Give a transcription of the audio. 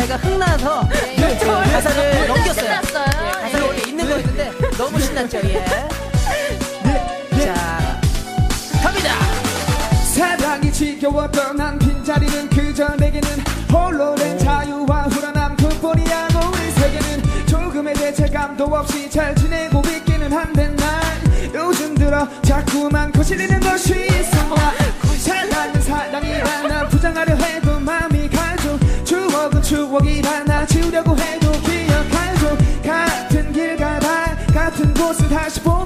제가 흥나서 가사를 넘겼어요. 가사가 원래 있는 거였는데 너무 신났죠. 예. 자, 갑니다. 사랑이 지겨웠던 난 빈자리는 그저 내게는 홀로 된 자유와 불안함 그뿐이야고 이 세계는 조금의 대체감도 없이 잘 지내고 있기는 한데 난 요즘 들어 자꾸만 거슬리는 것이 있어. 사랑은 사랑이라 난 부정하려 해도 마음이 가죠. 추억은 추억이라 나 지우려고 해도 기억하죠. 같은 길 가다 같은 곳을 다시 보